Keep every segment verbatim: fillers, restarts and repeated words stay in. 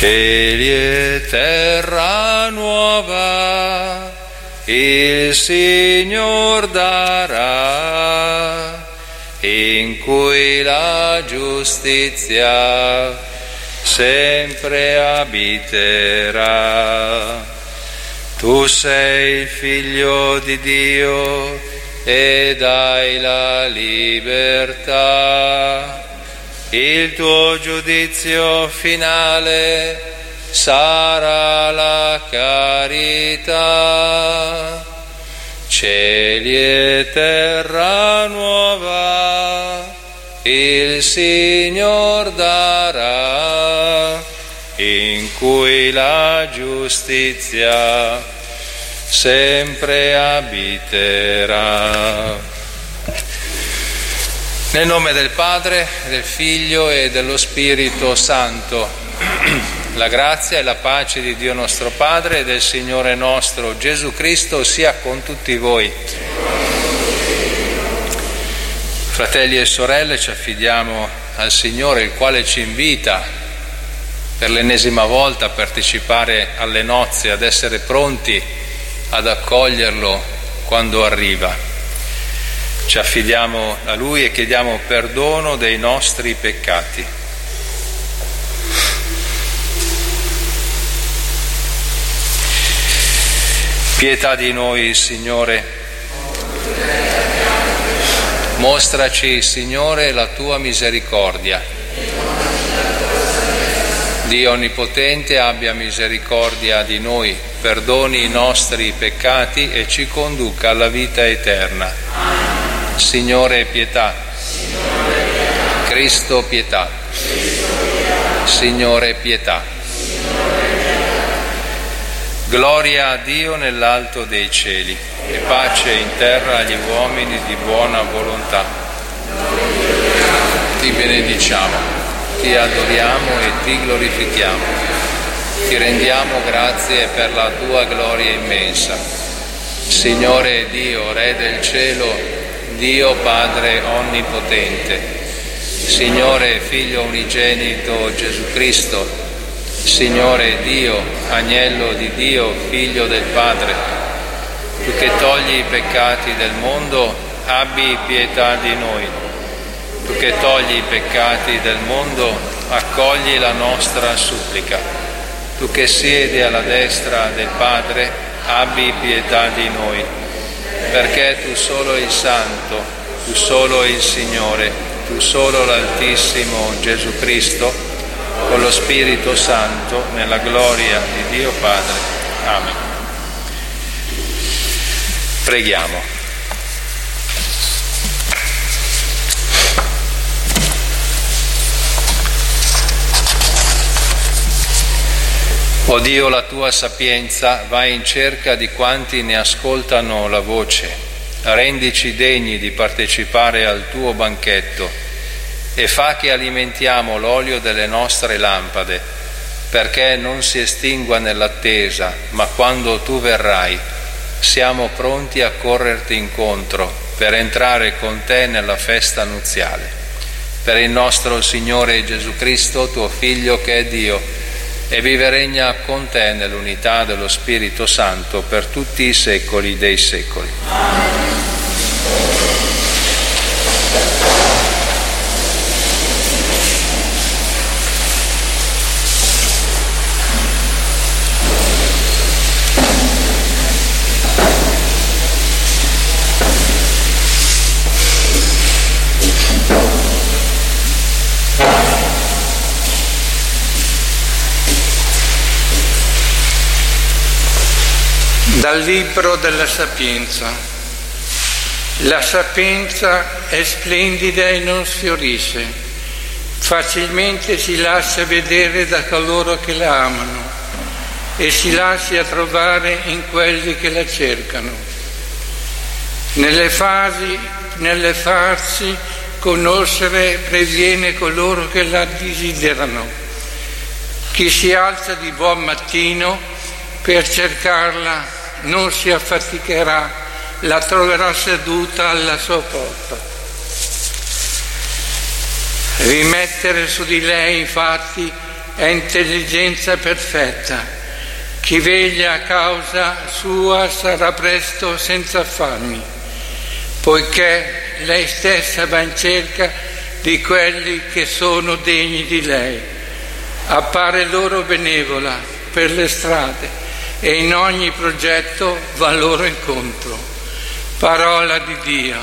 Cieli e terra nuova il Signor darà, in cui la giustizia sempre abiterà. Tu sei il Figlio di Dio e dai la libertà. Il tuo giudizio finale sarà la carità. Cieli e terra nuova il Signor darà, in cui la giustizia sempre abiterà. Nel nome del Padre, del Figlio e dello Spirito Santo, la grazia e la pace di Dio nostro Padre e del Signore nostro Gesù Cristo sia con tutti voi. Fratelli e sorelle, ci affidiamo al Signore, il quale ci invita per l'ennesima volta a partecipare alle nozze, ad essere pronti ad accoglierlo quando arriva. Ci affidiamo a Lui e chiediamo perdono dei nostri peccati. Pietà di noi, Signore. Mostraci, Signore, la tua misericordia. Dio Onnipotente abbia misericordia di noi, perdoni i nostri peccati e ci conduca alla vita eterna. Signore, pietà. Cristo, pietà. Signore, pietà. Gloria a Dio nell'alto dei cieli e pace in terra agli uomini di buona volontà. Ti benediciamo, ti adoriamo e ti glorifichiamo. Ti rendiamo grazie per la tua gloria immensa. Signore Dio, Re del cielo, Dio Padre Onnipotente, Signore Figlio Unigenito Gesù Cristo, Signore Dio, Agnello di Dio, Figlio del Padre, tu che togli i peccati del mondo, abbi pietà di noi. Tu che togli i peccati del mondo, accogli la nostra supplica. Tu che siedi alla destra del Padre, abbi pietà di noi. Perché tu solo il Santo, tu solo il Signore, tu solo l'Altissimo Gesù Cristo, con lo Spirito Santo, nella gloria di Dio Padre. Amen. Preghiamo. O Dio, la tua sapienza va in cerca di quanti ne ascoltano la voce. Rendici degni di partecipare al tuo banchetto e fa che alimentiamo l'olio delle nostre lampade, perché non si estingua nell'attesa, ma quando tu verrai siamo pronti a correrti incontro per entrare con te nella festa nuziale. Per il nostro Signore Gesù Cristo, tuo Figlio che è Dio, e vive e regna con te nell'unità dello Spirito Santo per tutti i secoli dei secoli. Dal libro della Sapienza. La sapienza è splendida e non sfiorisce, facilmente si lascia vedere da coloro che la amano e si lascia trovare in quelli che la cercano. Nelle fasi, nelle farsi conoscere previene coloro che la desiderano. Chi si alza di buon mattino per cercarla non si affaticherà, la troverà seduta alla sua porta. Rimettere su di lei infatti è intelligenza perfetta. Chi veglia a causa sua sarà presto senza affanni, poiché lei stessa va in cerca di quelli che sono degni di lei. Appare loro benevola per le strade e in ogni progetto va loro incontro. Parola di Dio.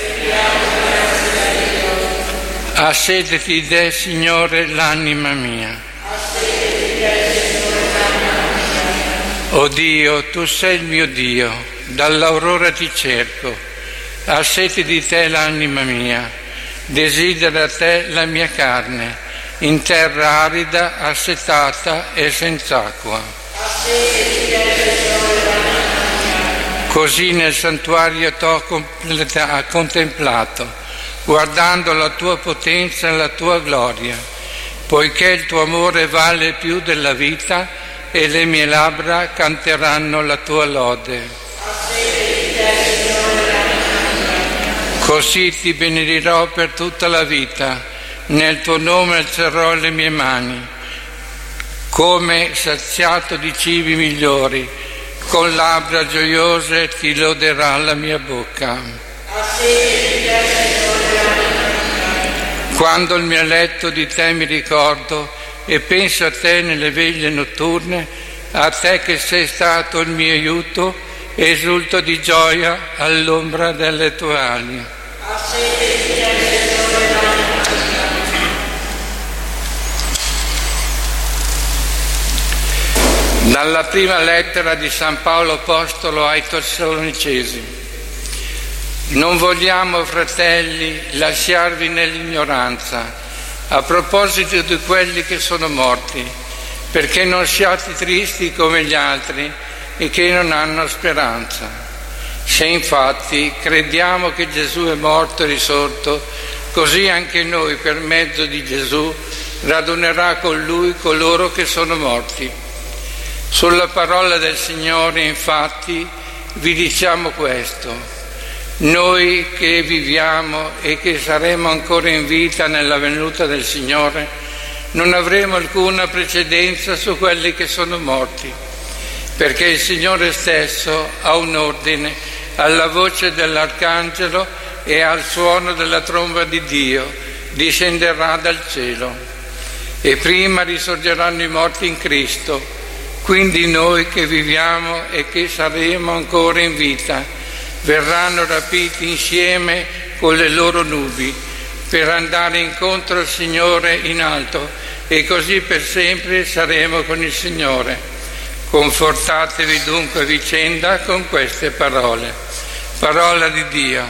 Assetati di te, Signore, l'anima mia. O Dio, tu sei il mio Dio, dall'aurora ti cerco. Assetati di te l'anima mia, desidera te la mia carne, in terra arida, assetata e senza acqua. Così nel santuario t'ho contemplato, guardando la tua potenza e la tua gloria, poiché il tuo amore vale più della vita e le mie labbra canteranno la tua lode. Così ti benedirò per tutta la vita, nel tuo nome alzerò le mie mani, come saziato di cibi migliori, con labbra gioiose ti loderà la mia bocca. Quando il mio letto di te mi ricordo e penso a te nelle veglie notturne, a te che sei stato il mio aiuto, esulto di gioia all'ombra delle tue ali. Dalla prima lettera di San Paolo Apostolo ai Tessalonicesi. Non vogliamo, fratelli, lasciarvi nell'ignoranza a proposito di quelli che sono morti, perché non siate tristi come gli altri e che non hanno speranza. Se infatti crediamo che Gesù è morto e risorto, così anche noi per mezzo di Gesù radunerà con Lui coloro che sono morti. Sulla parola del Signore, infatti, vi diciamo questo: noi che viviamo e che saremo ancora in vita nella venuta del Signore, non avremo alcuna precedenza su quelli che sono morti, perché il Signore stesso ha un ordine alla voce dell'Arcangelo e al suono della tromba di Dio, discenderà dal cielo. E prima risorgeranno i morti in Cristo. Quindi noi che viviamo e che saremo ancora in vita verranno rapiti insieme con le loro nubi per andare incontro al Signore in alto, e così per sempre saremo con il Signore. Confortatevi dunque a vicenda con queste parole. Parola di Dio.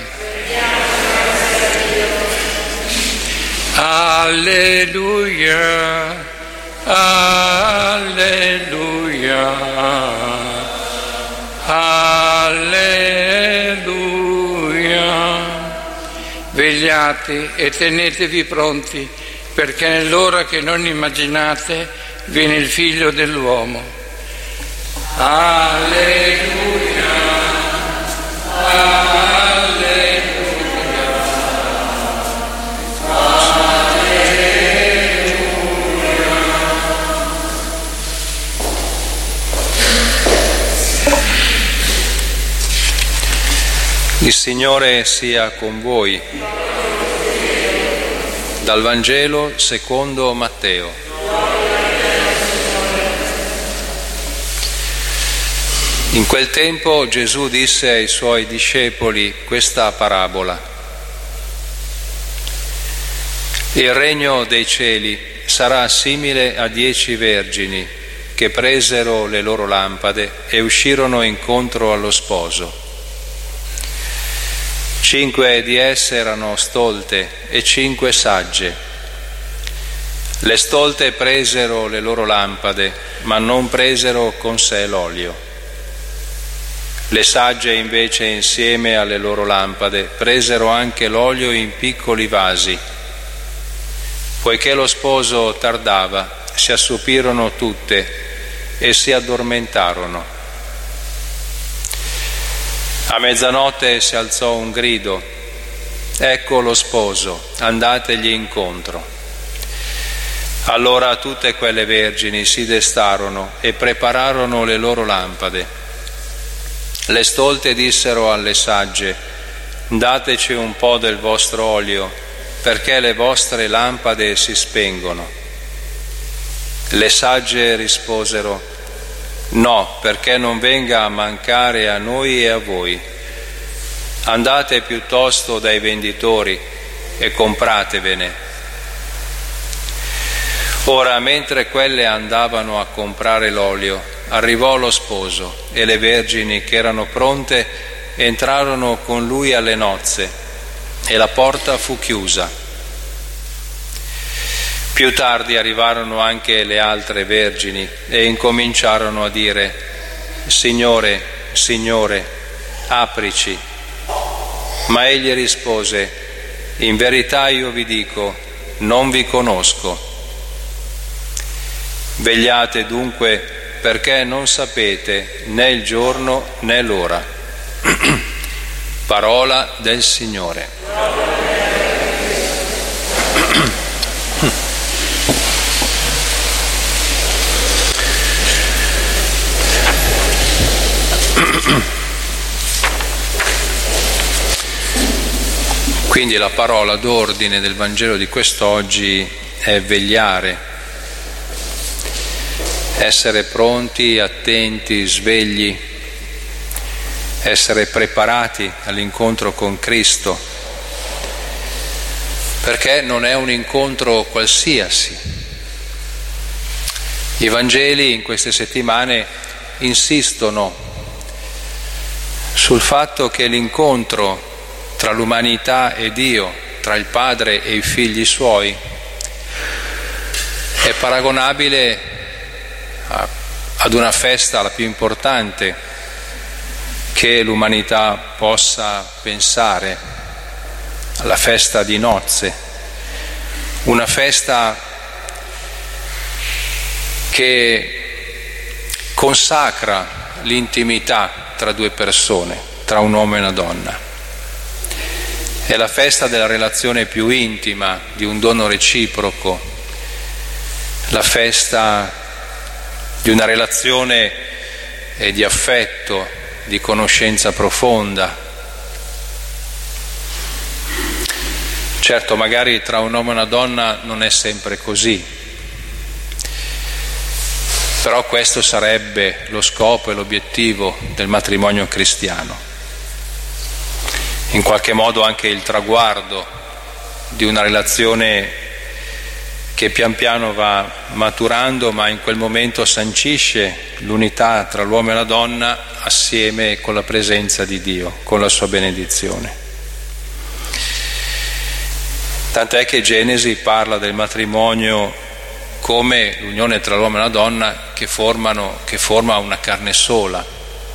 Alleluia. Alleluia, alleluia. Vegliate e tenetevi pronti, perché nell'ora che non immaginate viene il Figlio dell'uomo. Alleluia, alleluia. Il Signore sia con voi. Dal Vangelo secondo Matteo. In quel tempo Gesù disse ai suoi discepoli questa parabola: il regno dei cieli sarà simile a dieci vergini che presero le loro lampade e uscirono incontro allo sposo. Cinque di esse erano stolte e cinque sagge. Le stolte presero le loro lampade, ma non presero con sé l'olio. Le sagge invece, insieme alle loro lampade, presero anche l'olio in piccoli vasi. Poiché lo sposo tardava, si assopirono tutte e si addormentarono. A mezzanotte si alzò un grido: ecco lo sposo, andategli incontro. Allora tutte quelle vergini si destarono e prepararono le loro lampade. Le stolte dissero alle sagge: dateci un po' del vostro olio, perché le vostre lampade si spengono. Le sagge risposero: no, perché non venga a mancare a noi e a voi. Andate piuttosto dai venditori e compratevene. Ora, mentre quelle andavano a comprare l'olio, arrivò lo sposo e le vergini che erano pronte entrarono con lui alle nozze e la porta fu chiusa. Più tardi arrivarono anche le altre vergini e incominciarono a dire: Signore, Signore, aprici. Ma egli rispose: in verità io vi dico, non vi conosco. Vegliate dunque, perché non sapete né il giorno né l'ora. Parola del Signore. Quindi la parola d'ordine del Vangelo di quest'oggi è vegliare. Essere pronti, attenti, svegli, essere preparati all'incontro con Cristo, perché non è un incontro qualsiasi. I Vangeli in queste settimane insistono sul fatto che l'incontro tra l'umanità e Dio, tra il Padre e i figli suoi, è paragonabile ad una festa la più importante che l'umanità possa pensare, alla festa di nozze, una festa che consacra l'intimità tra due persone, tra un uomo e una donna. È la festa della relazione più intima, di un dono reciproco, la festa di una relazione eh, di affetto, di conoscenza profonda. Certo, magari tra un uomo e una donna non è sempre così, però questo sarebbe lo scopo e l'obiettivo del matrimonio cristiano. In qualche modo anche il traguardo di una relazione che pian piano va maturando, ma in quel momento sancisce l'unità tra l'uomo e la donna assieme con la presenza di Dio, con la sua benedizione. Tant'è che Genesi parla del matrimonio come l'unione tra l'uomo e la donna che formano, che forma una carne sola.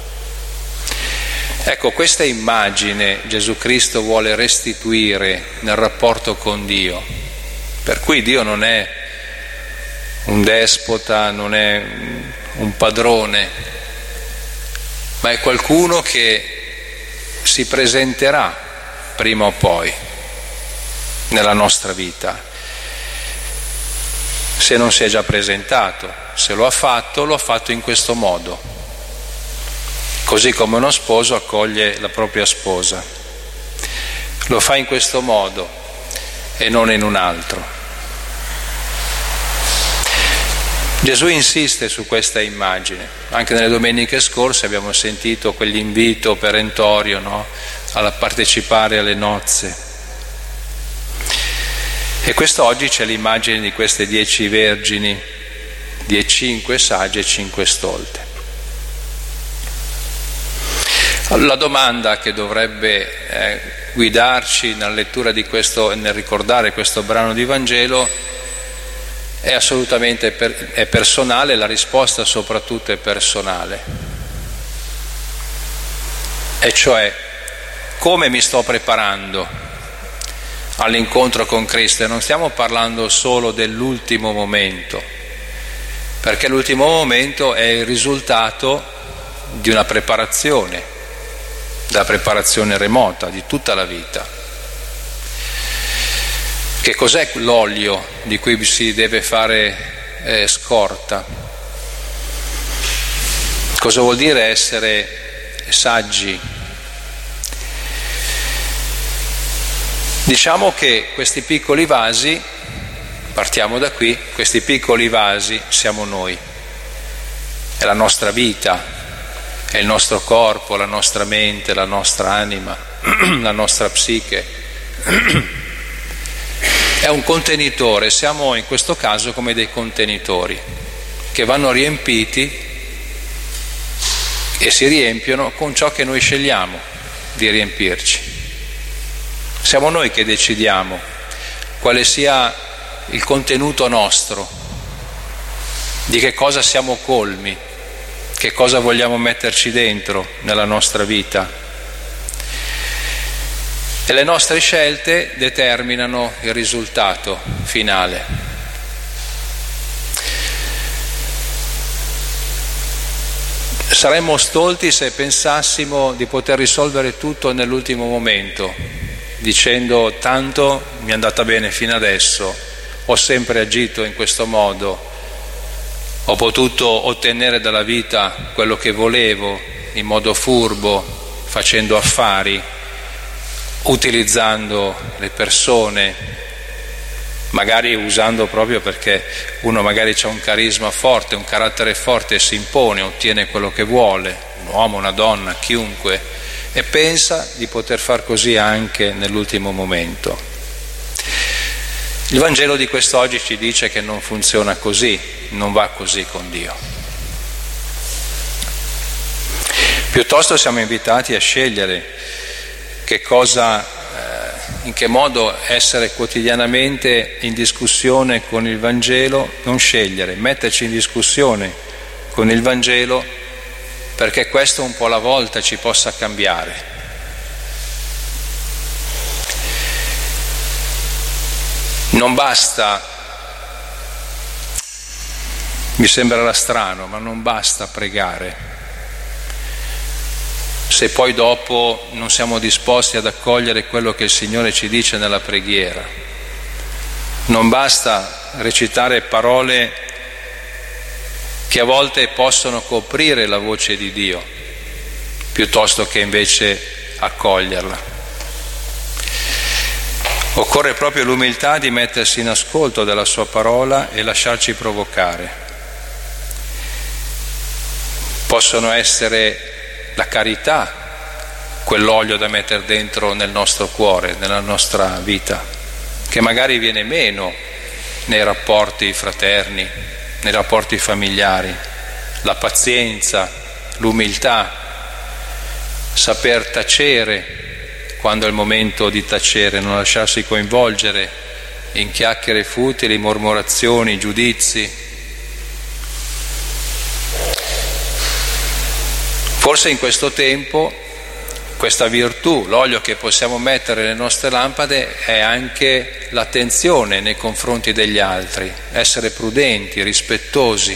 Ecco, questa immagine Gesù Cristo vuole restituire nel rapporto con Dio. Per cui Dio non è un despota, non è un padrone, ma è qualcuno che si presenterà prima o poi nella nostra vita. Se non si è già presentato, se lo ha fatto, lo ha fatto in questo modo, così come uno sposo accoglie la propria sposa. Lo fa in questo modo e non in un altro. Gesù insiste su questa immagine. Anche nelle domeniche scorse abbiamo sentito quell'invito perentorio, no? A partecipare alle nozze. E quest'oggi c'è l'immagine di queste dieci vergini, di cinque sagge e cinque stolte. La domanda che dovrebbe eh, guidarci nella lettura di questo, nel ricordare questo brano di Vangelo, è assolutamente per, è personale, la risposta soprattutto è personale. E cioè, come mi sto preparando all'incontro con Cristo? E non stiamo parlando solo dell'ultimo momento, perché l'ultimo momento è il risultato di una preparazione, della preparazione remota di tutta la vita. Che cos'è l'olio di cui si deve fare eh, scorta? Cosa vuol dire essere saggi? Diciamo che questi piccoli vasi, partiamo da qui, questi piccoli vasi siamo noi, è la nostra vita, è il nostro corpo, la nostra mente, la nostra anima, la nostra psiche. È un contenitore, siamo in questo caso come dei contenitori che vanno riempiti e si riempiono con ciò che noi scegliamo di riempirci. Siamo noi che decidiamo quale sia il contenuto nostro, di che cosa siamo colmi, che cosa vogliamo metterci dentro nella nostra vita. E le nostre scelte determinano il risultato finale. Saremmo stolti se pensassimo di poter risolvere tutto nell'ultimo momento, dicendo tanto mi è andata bene fino adesso, ho sempre agito in questo modo, ho potuto ottenere dalla vita quello che volevo in modo furbo, facendo affari, utilizzando le persone, magari usando proprio perché uno magari ha un carisma forte, un carattere forte e si impone, ottiene quello che vuole, un uomo, una donna, chiunque, e pensa di poter far così anche nell'ultimo momento. Il Vangelo di quest'oggi ci dice che non funziona così, non va così con Dio. Piuttosto siamo invitati a scegliere che cosa, eh, in che modo essere quotidianamente in discussione con il Vangelo, non scegliere, metterci in discussione con il Vangelo perché questo un po' alla volta ci possa cambiare. Non basta, mi sembrerà strano, ma non basta pregare se poi dopo non siamo disposti ad accogliere quello che il Signore ci dice nella preghiera. Non basta recitare parole che a volte possono coprire la voce di Dio, piuttosto che invece accoglierla. Occorre proprio l'umiltà di mettersi in ascolto della sua parola e lasciarci provocare. Possono essere la carità, quell'olio da mettere dentro nel nostro cuore, nella nostra vita, che magari viene meno nei rapporti fraterni, nei rapporti familiari, la pazienza, l'umiltà, saper tacere quando è il momento di tacere, non lasciarsi coinvolgere in chiacchiere futili, mormorazioni, giudizi. Forse in questo tempo questa virtù, l'olio che possiamo mettere nelle nostre lampade, è anche l'attenzione nei confronti degli altri, essere prudenti, rispettosi,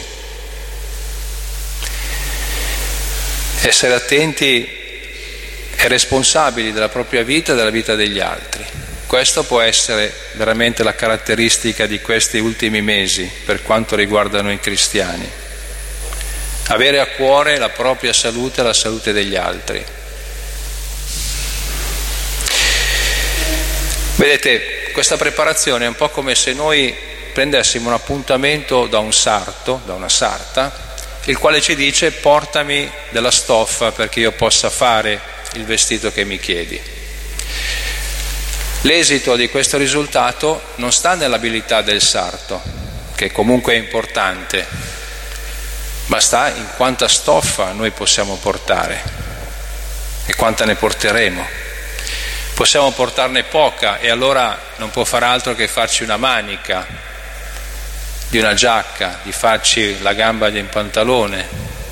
essere attenti e responsabili della propria vita e della vita degli altri. Questo può essere veramente la caratteristica di questi ultimi mesi per quanto riguarda noi cristiani. Avere a cuore la propria salute e la salute degli altri. Vedete, questa preparazione è un po' come se noi prendessimo un appuntamento da un sarto, da una sarta, il quale ci dice: portami della stoffa perché io possa fare il vestito che mi chiedi. L'esito di questo risultato non sta nell'abilità del sarto, che comunque è importante, ma sta in quanta stoffa noi possiamo portare e quanta ne porteremo. Possiamo portarne poca e allora non può far altro che farci una manica di una giacca, di farci la gamba di un pantalone,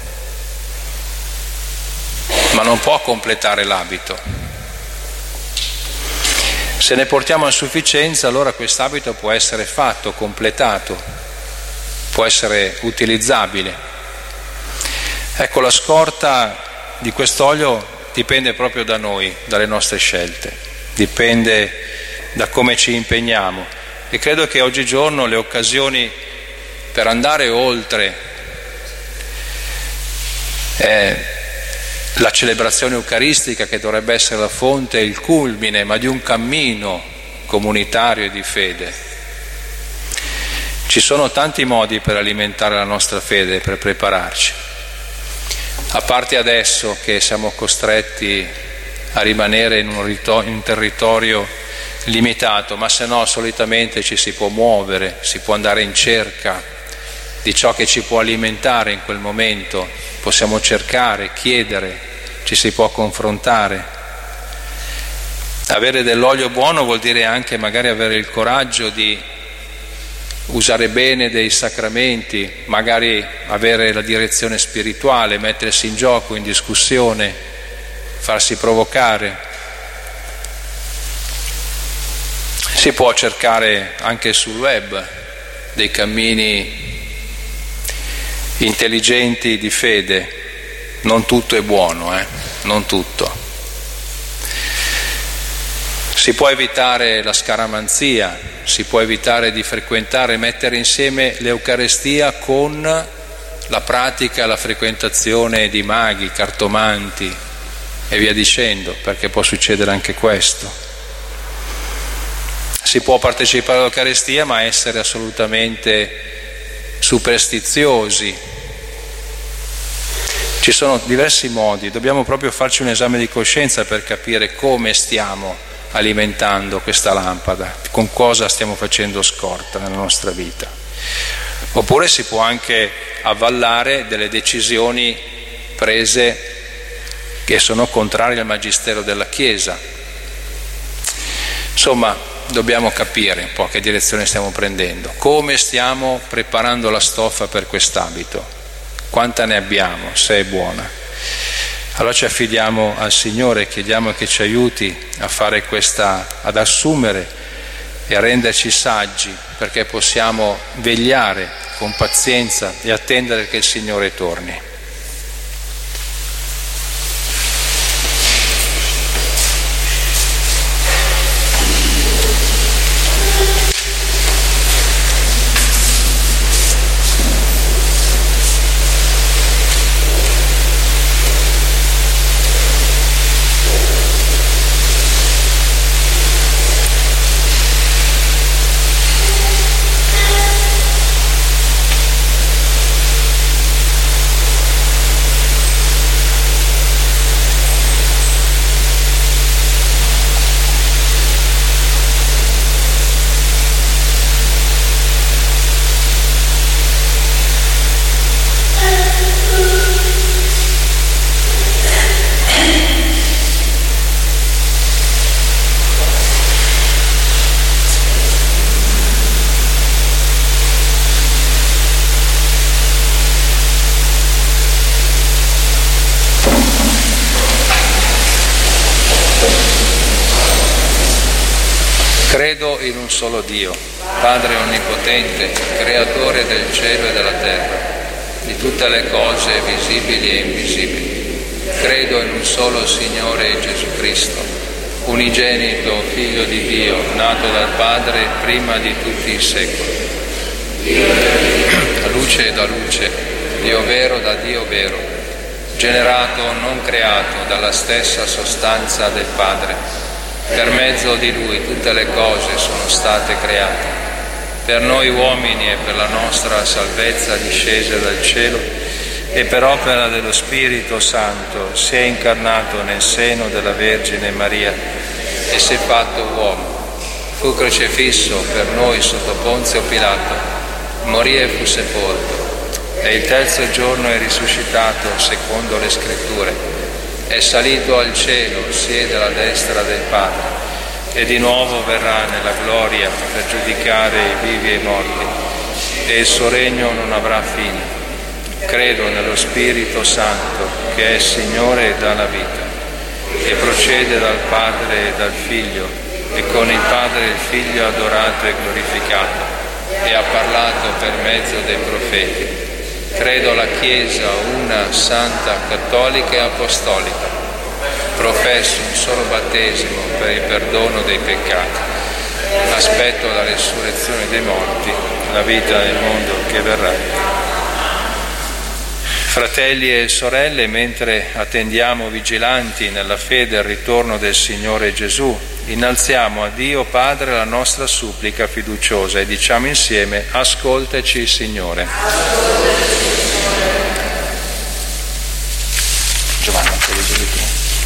ma non può completare l'abito. Se ne portiamo a sufficienza, allora quest'abito può essere fatto, completato, può essere utilizzabile. Ecco, la scorta di quest'olio dipende proprio da noi, dalle nostre scelte, dipende da come ci impegniamo. E credo che oggigiorno le occasioni per andare oltre eh, la celebrazione eucaristica, che dovrebbe essere la fonte e il culmine, ma di un cammino comunitario e di fede. Ci sono tanti modi per alimentare la nostra fede, per prepararci. A parte adesso che siamo costretti a rimanere in un, rito- in un territorio limitato, ma se no solitamente ci si può muovere, si può andare in cerca di ciò che ci può alimentare in quel momento, possiamo cercare, chiedere, ci si può confrontare. Avere dell'olio buono vuol dire anche magari avere il coraggio di usare bene dei sacramenti, magari avere la direzione spirituale, mettersi in gioco, in discussione, farsi provocare. Si può cercare anche sul web dei cammini intelligenti di fede. Non tutto è buono, eh? Non tutto. Si può evitare la scaramanzia, si può evitare di frequentare, mettere insieme l'Eucarestia con la pratica, la frequentazione di maghi, cartomanti e via dicendo, perché può succedere anche questo. Si può partecipare all'Eucarestia ma essere assolutamente superstiziosi. Ci sono diversi modi, dobbiamo proprio farci un esame di coscienza per capire come stiamo alimentando questa lampada, con cosa stiamo facendo scorta nella nostra vita. Oppure si può anche avvallare delle decisioni prese che sono contrarie al magistero della Chiesa. Insomma, dobbiamo capire un po' che direzione stiamo prendendo, come stiamo preparando la stoffa per quest'abito, quanta ne abbiamo, se è buona. Allora ci affidiamo al Signore, chiediamo che ci aiuti a fare questa, ad assumere e a renderci saggi, perché possiamo vegliare con pazienza e attendere che il Signore torni. Credo in un solo Dio, Padre Onnipotente, Creatore del cielo e della terra, di tutte le cose visibili e invisibili. Credo in un solo Signore Gesù Cristo, unigenito Figlio di Dio, nato dal Padre prima di tutti i secoli. Da luce da luce, Dio vero da Dio vero, generato, non creato, dalla stessa sostanza del Padre. Per mezzo di Lui tutte le cose sono state create. Per noi uomini e per la nostra salvezza discese dal cielo e per opera dello Spirito Santo si è incarnato nel seno della Vergine Maria e si è fatto uomo. Fu crocifisso per noi sotto Ponzio Pilato, morì e fu sepolto e il terzo giorno è risuscitato secondo le Scritture. È salito al cielo, siede alla destra del Padre e di nuovo verrà nella gloria per giudicare i vivi e i morti e il suo regno non avrà fine. Credo nello Spirito Santo che è Signore e dà la vita e procede dal Padre e dal Figlio e con il Padre e il Figlio adorato e glorificato e ha parlato per mezzo dei profeti. Credo alla Chiesa una, santa, cattolica e apostolica. Professo un solo battesimo per il perdono dei peccati. aspetto la resurrezione dei morti, la vita nel mondo che verrà. Fratelli e sorelle, mentre attendiamo vigilanti nella fede il ritorno del Signore Gesù, innalziamo a Dio Padre la nostra supplica fiduciosa e diciamo insieme: ascoltaci, Signore. Giovanni, te lo dico tu.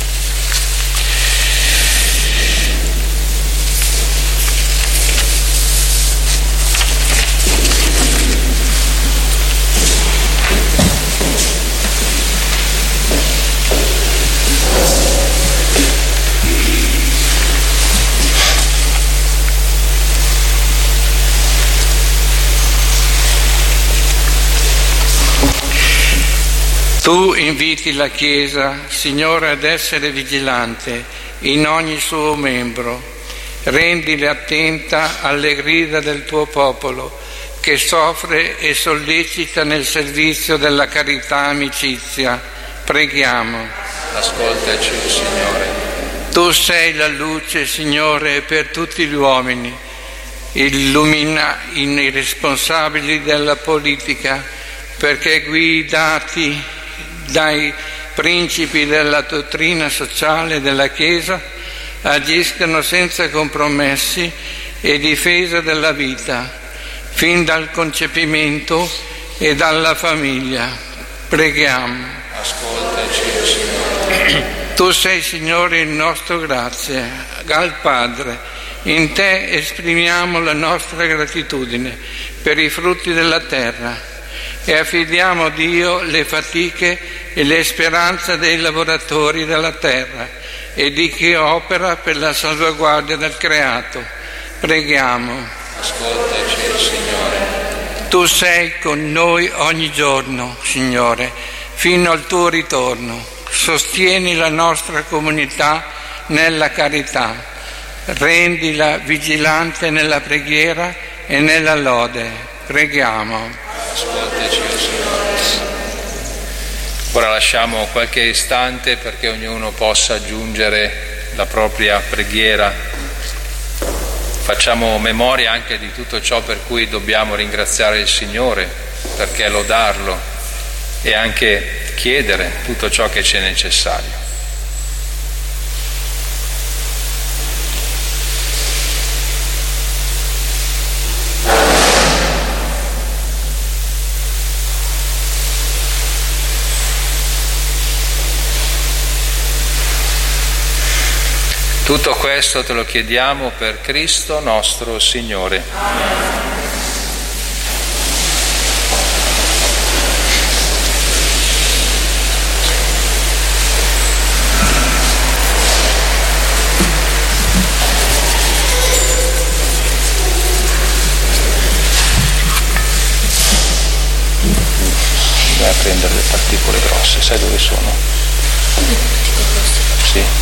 Tu inviti la Chiesa, Signore, ad essere vigilante in ogni suo membro. Rendile attenta alle grida del tuo popolo, che soffre e sollecita nel servizio della carità e amicizia. Preghiamo. Ascoltaci, Signore. Tu sei la luce, Signore, per tutti gli uomini. Illumina i responsabili della politica, perché guidati dai principi della dottrina sociale della Chiesa agiscano senza compromessi e difesa della vita, fin dal concepimento e dalla famiglia. Preghiamo. Ascoltaci, Signore. Tu sei, Signore, il nostro grazie al Padre. In te esprimiamo la nostra gratitudine per i frutti della terra e affidiamo a Dio le fatiche e le speranze dei lavoratori della terra e di chi opera per la salvaguardia del creato. Preghiamo. Ascoltaci, Signore. Tu sei con noi ogni giorno, Signore, fino al tuo ritorno. Sostieni la nostra comunità nella carità. Rendila vigilante nella preghiera e nella lode. Preghiamo. Ascoltaci, Signore. Ora lasciamo qualche istante perché ognuno possa aggiungere la propria preghiera. Facciamo memoria anche di tutto ciò per cui dobbiamo ringraziare il Signore, perché lodarlo e anche chiedere tutto ciò che ci è necessario. Tutto questo te lo chiediamo per Cristo nostro Signore. Vai a prendere le particole grosse, sai dove sono? Sì.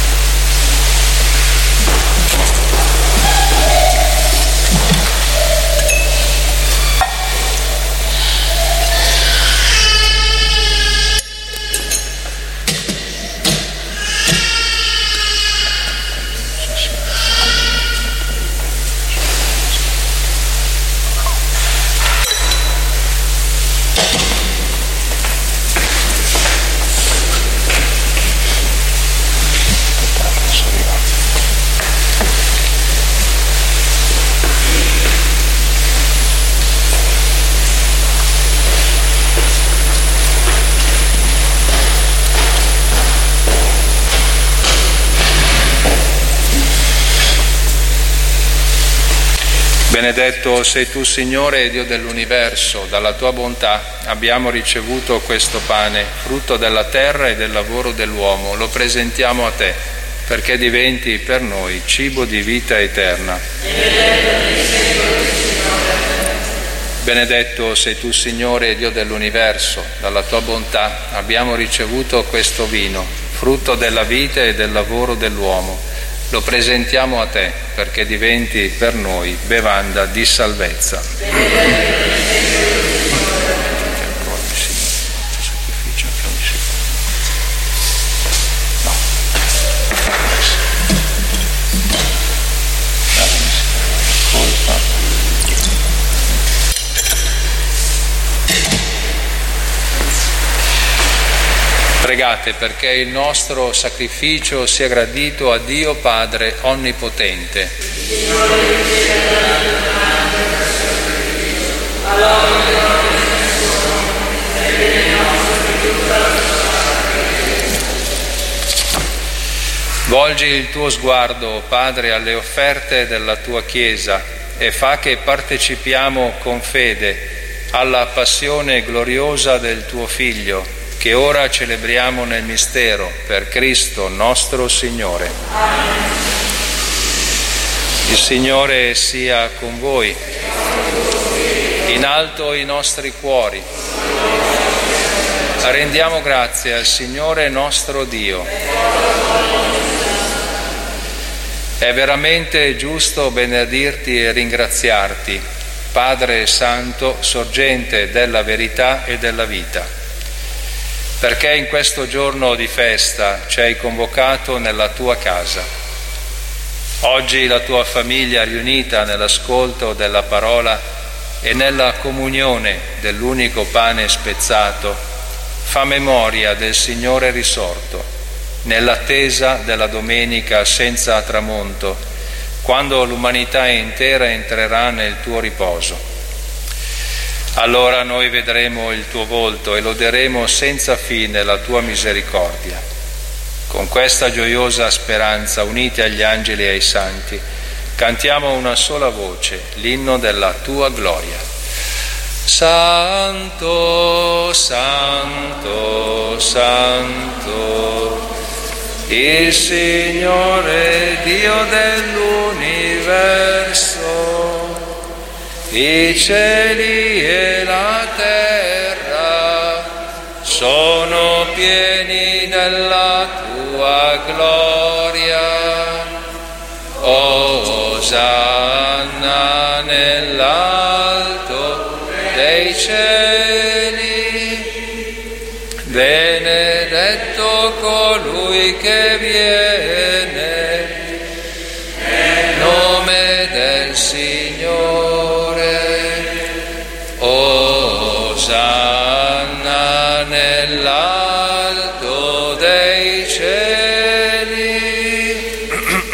Benedetto sei tu, Signore, Dio dell'universo, dalla tua bontà abbiamo ricevuto questo pane, frutto della terra e del lavoro dell'uomo. Lo presentiamo a te, perché diventi per noi cibo di vita eterna. Benedetto sei tu, Signore, Dio dell'universo, dalla tua bontà abbiamo ricevuto questo vino, frutto della vita e del lavoro dell'uomo. Lo presentiamo a te, perché diventi per noi bevanda di salvezza. No. Pregate perché il nostro sacrificio sia gradito a Dio Padre Onnipotente. Volgi il tuo sguardo, Padre, alle offerte della tua Chiesa e fa che partecipiamo con fede alla passione gloriosa del tuo Figlio, che ora celebriamo nel mistero, per Cristo nostro Signore. Il Signore sia con voi. In alto i nostri cuori. Rendiamo grazie al Signore nostro Dio. È veramente giusto benedirti e ringraziarti, Padre Santo, sorgente della verità e della vita, perché in questo giorno di festa ci hai convocato nella tua casa. Oggi la tua famiglia riunita nell'ascolto della parola e nella comunione dell'unico pane spezzato fa memoria del Signore risorto, nell'attesa della domenica senza tramonto, quando l'umanità intera entrerà nel tuo riposo. Allora noi vedremo il tuo volto e loderemo senza fine la tua misericordia. Con questa gioiosa speranza, uniti agli angeli e ai santi, cantiamo una sola voce l'inno della tua gloria. Santo, Santo, Santo, il Signore Dio dell'universo. I cieli e la terra sono pieni della tua gloria. Osanna nell'alto dei cieli, benedetto colui che viene nel nome del Signore. Osanna nell'alto dei cieli.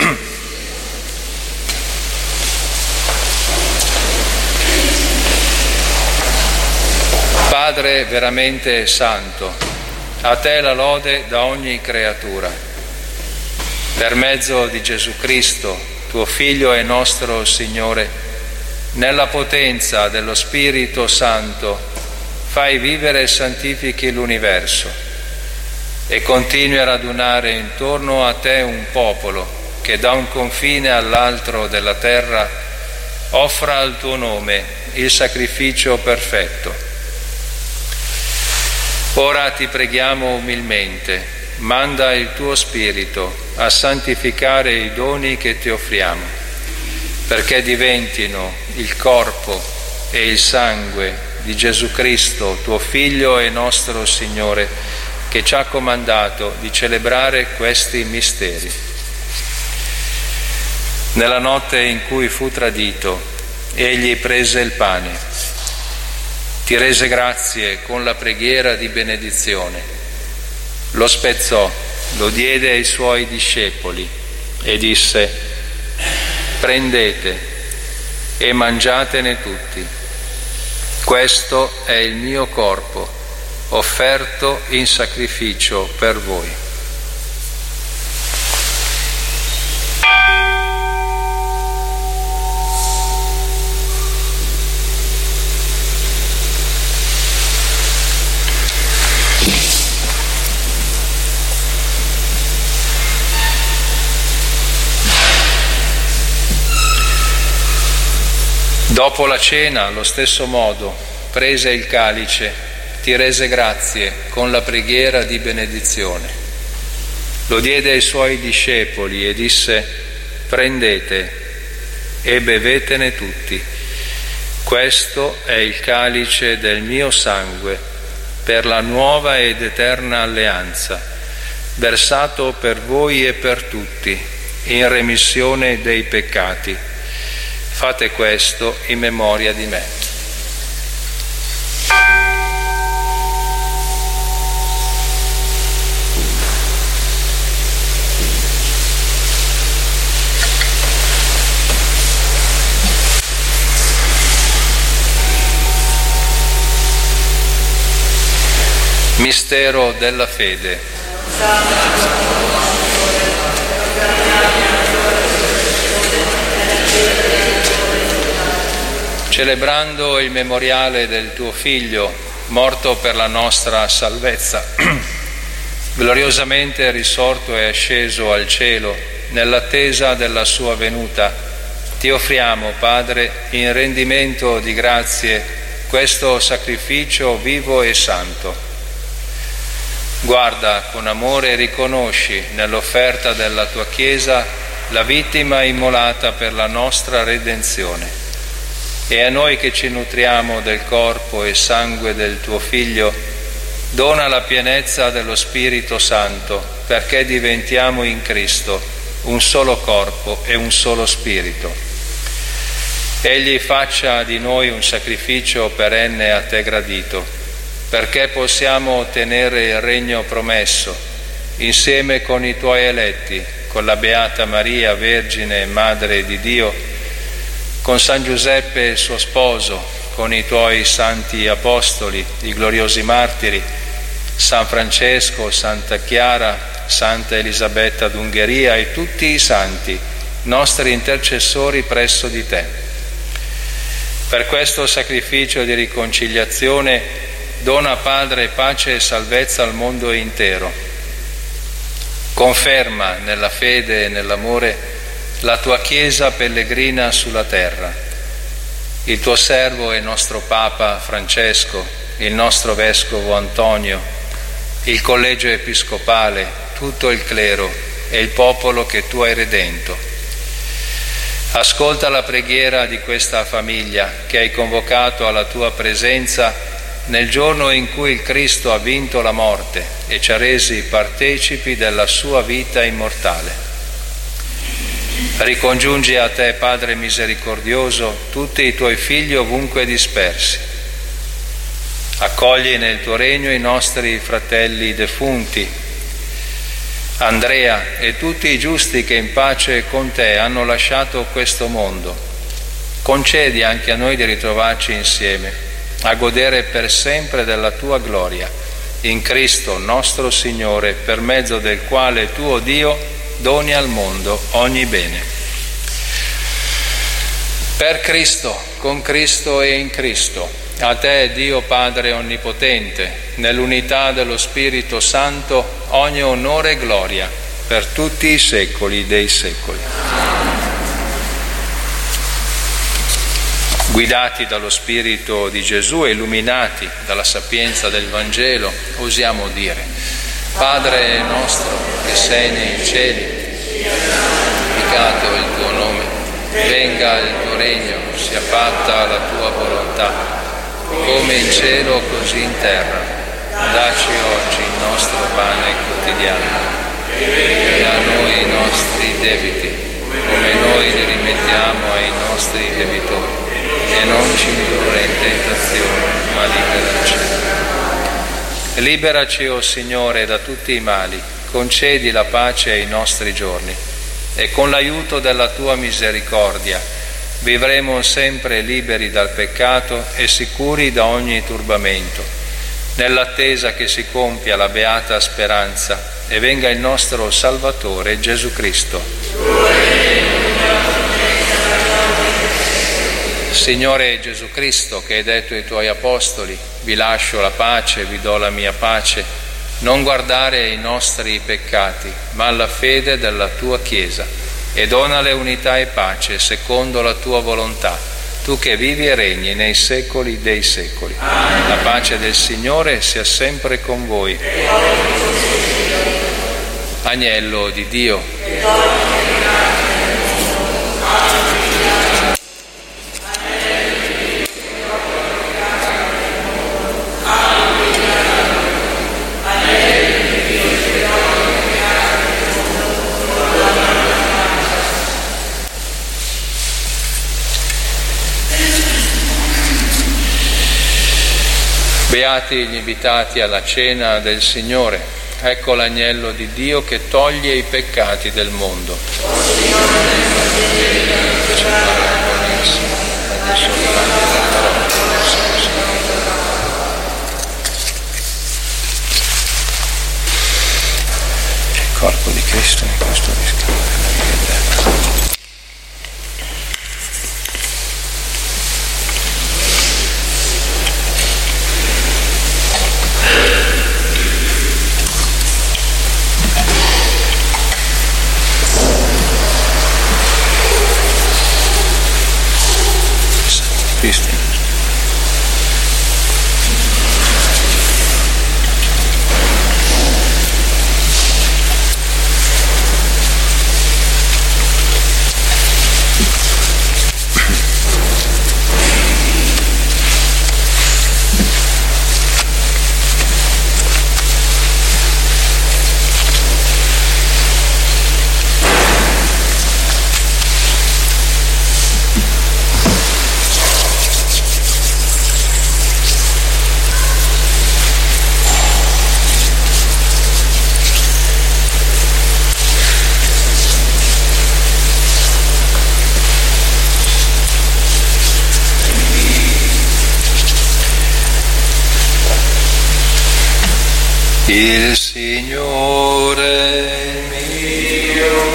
Padre veramente santo, a te la lode da ogni creatura. Per mezzo di Gesù Cristo, tuo Figlio e nostro Signore, nella potenza dello Spirito Santo, fai vivere e santifichi l'universo e continui a radunare intorno a te un popolo che da un confine all'altro della terra offra al tuo nome il sacrificio perfetto. Ora ti preghiamo umilmente, manda il tuo Spirito a santificare i doni che ti offriamo, perché diventino il corpo e il sangue di Gesù Cristo, tuo Figlio e nostro Signore, che ci ha comandato di celebrare questi misteri. Nella notte in cui fu tradito, egli prese il pane, ti rese grazie con la preghiera di benedizione, lo spezzò, lo diede ai suoi discepoli e disse: prendete e mangiatene tutti. Questo è il mio corpo, offerto in sacrificio per voi. Dopo la cena, allo stesso modo, prese il calice, ti rese grazie con la preghiera di benedizione. Lo diede ai suoi discepoli e disse: prendete e bevetene tutti. Questo è il calice del mio sangue per la nuova ed eterna alleanza, versato per voi e per tutti in remissione dei peccati. Fate questo in memoria di me. Mistero della fede. Celebrando il memoriale del tuo Figlio, morto per la nostra salvezza, gloriosamente risorto e asceso al cielo, nell'attesa della sua venuta, ti offriamo, Padre, in rendimento di grazie, questo sacrificio vivo e santo. Guarda con amore e riconosci nell'offerta della tua Chiesa la vittima immolata per la nostra redenzione. E a noi che ci nutriamo del corpo e sangue del tuo Figlio, dona la pienezza dello Spirito Santo, perché diventiamo in Cristo un solo corpo e un solo Spirito. Egli faccia di noi un sacrificio perenne a te gradito, perché possiamo ottenere il regno promesso, insieme con i tuoi eletti, con la Beata Maria, Vergine e Madre di Dio, con San Giuseppe suo sposo, con i tuoi santi apostoli, i gloriosi martiri, San Francesco, Santa Chiara, Santa Elisabetta d'Ungheria e tutti i santi, nostri intercessori presso di te. Per questo sacrificio di riconciliazione dona, Padre, pace e salvezza al mondo intero. Conferma nella fede e nell'amore la tua Chiesa pellegrina sulla terra. Il tuo servo e nostro Papa Francesco, il nostro Vescovo Antonio, il Collegio Episcopale, tutto il clero e il popolo che tu hai redento. Ascolta la preghiera di questa famiglia che hai convocato alla tua presenza nel giorno in cui il Cristo ha vinto la morte e ci ha resi partecipi della sua vita immortale. Ricongiungi a te, Padre misericordioso, tutti i tuoi figli ovunque dispersi. Accogli nel tuo regno i nostri fratelli defunti, Andrea e tutti i giusti che in pace con te hanno lasciato questo mondo. Concedi anche a noi di ritrovarci insieme, a godere per sempre della tua gloria, in Cristo nostro Signore, per mezzo del quale tu, o Dio, doni al mondo ogni bene. Per Cristo, con Cristo e in Cristo, a te, Dio Padre Onnipotente, nell'unità dello Spirito Santo, ogni onore e gloria, per tutti i secoli dei secoli. Guidati dallo Spirito di Gesù e illuminati dalla sapienza del Vangelo, osiamo dire: Padre nostro che sei nei cieli, santificato il tuo nome, venga il tuo regno, sia fatta la tua volontà, come in cielo così in terra. Dacci oggi il nostro pane quotidiano e a noi i nostri debiti, come noi li rimettiamo ai nostri debitori. E non ci indurre in tentazione, ma liberaci. Liberaci, o Signore, da tutti i mali, concedi la pace ai nostri giorni e con l'aiuto della tua misericordia vivremo sempre liberi dal peccato e sicuri da ogni turbamento, nell'attesa che si compia la beata speranza e venga il nostro Salvatore Gesù Cristo. Signore Gesù Cristo, che hai detto ai tuoi apostoli: vi lascio la pace, vi do la mia pace, non guardare ai nostri peccati, ma alla fede della tua Chiesa, e donale unità e pace secondo la tua volontà, tu che vivi e regni nei secoli dei secoli. Amen. La pace del Signore sia sempre con voi. Agnello di Dio. Beati gli invitati alla cena del Signore. Ecco l'agnello di Dio che toglie i peccati del mondo. corpo di Cristo mi custodisca nella vita eterna. Cristo. Il Signore mio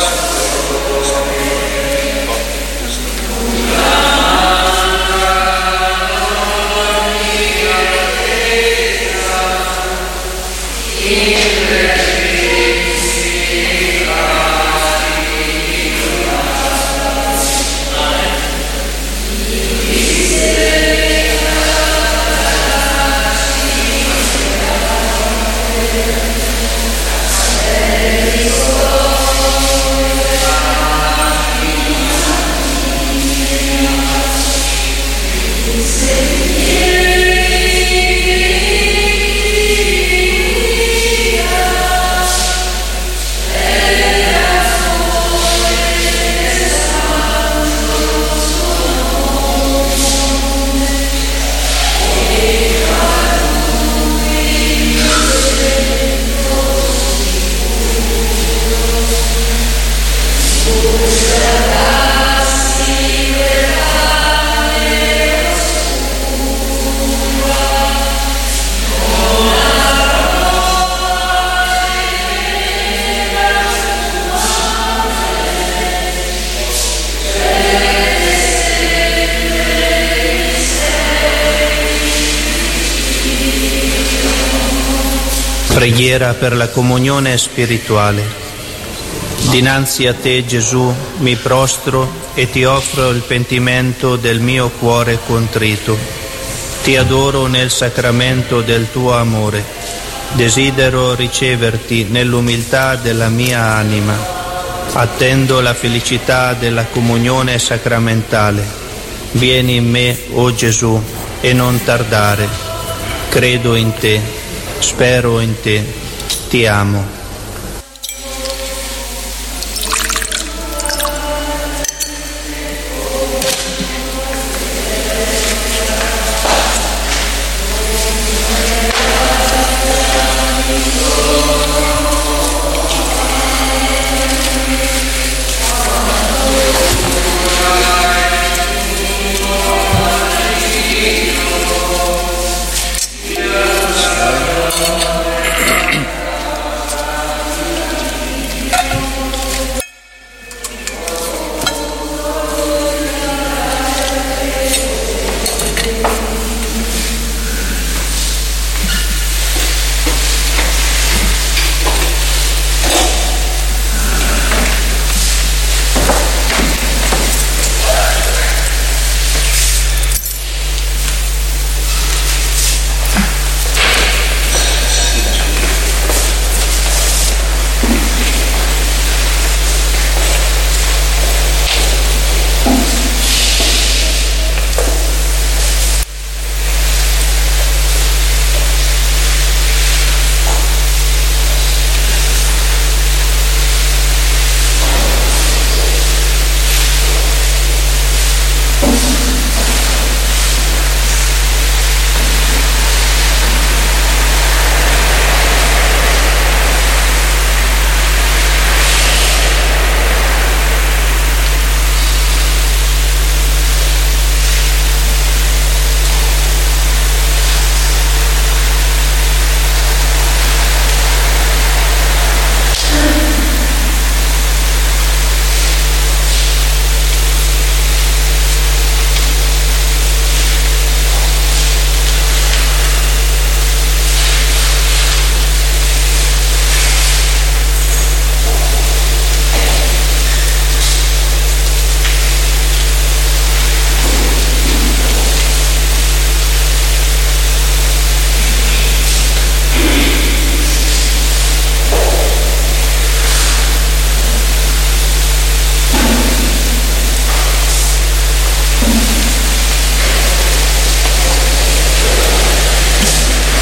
Preghiera per la comunione spirituale. Dinanzi a te, Gesù, mi prostro e ti offro il pentimento del mio cuore contrito. Ti adoro nel sacramento del tuo amore. Desidero riceverti nell'umiltà della mia anima. Attendo la felicità della comunione sacramentale. Vieni in me, o Gesù, e non tardare. Credo in te. Spero in te, ti amo.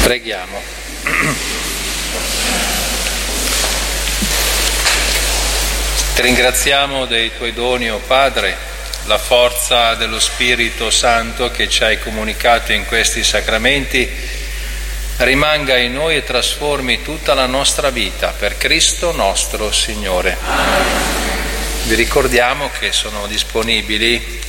Preghiamo. Ti ringraziamo dei tuoi doni, o Padre, la forza dello Spirito Santo che ci hai comunicato in questi sacramenti rimanga in noi e trasformi tutta la nostra vita per Cristo nostro Signore. Vi ricordiamo che sono disponibili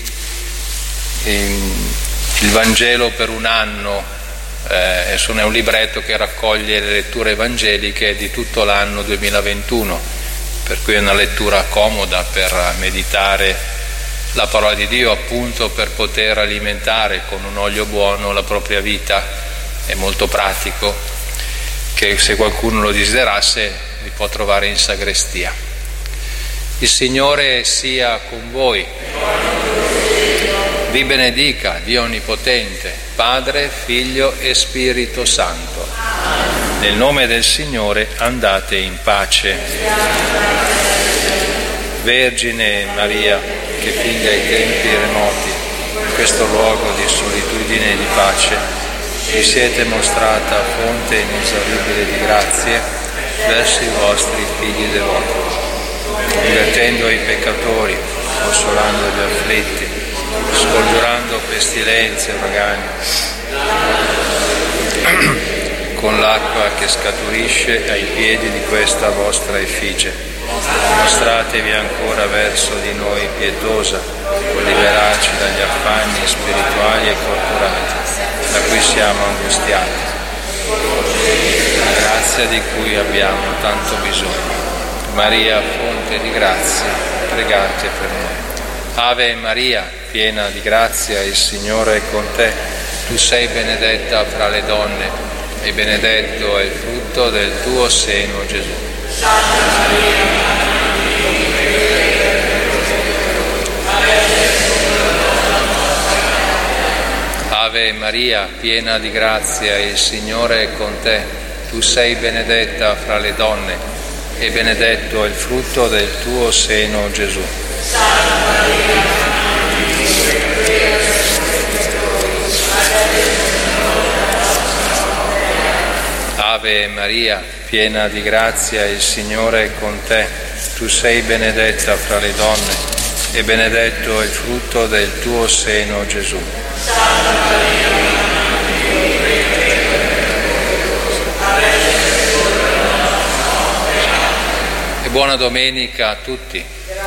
il Vangelo per un anno, eh, è un libretto che raccoglie le letture evangeliche di tutto l'anno duemilaventuno, per cui è una lettura comoda per meditare la parola di Dio, appunto per poter alimentare con un olio buono la propria vita. È molto pratico, che se qualcuno lo desiderasse li può trovare in sagrestia. Il Signore sia con voi. Vi benedica Dio Onnipotente, Padre, Figlio e Spirito Santo. Nel nome del Signore andate in pace. Vergine Maria, che fin dai tempi remoti, in questo luogo di solitudine e di pace, vi siete mostrata fonte inesauribile di grazie verso i vostri figli devoti, convertendo i peccatori, consolando gli afflitti, scongiurando pestilenze e uragani, con l'acqua che scaturisce ai piedi di questa vostra effigie. Mostratevi ancora verso di noi pietosa, per liberarci dagli affanni spirituali e corporali da cui siamo angustiati, la grazia di cui abbiamo tanto bisogno. Maria, fonte di grazia, pregate per noi. Ave Maria, piena di grazia, il Signore è con te. Tu sei benedetta fra le donne e benedetto è il frutto del tuo seno, Gesù. Ave Maria, piena di grazia, il Signore è con te. Tu sei benedetta fra le donne e benedetto è il frutto del tuo seno, Gesù. Ave Maria, piena di grazia, il Signore è con te. Tu sei benedetta fra le donne e benedetto è il frutto del tuo seno, Gesù. E buona domenica a tutti.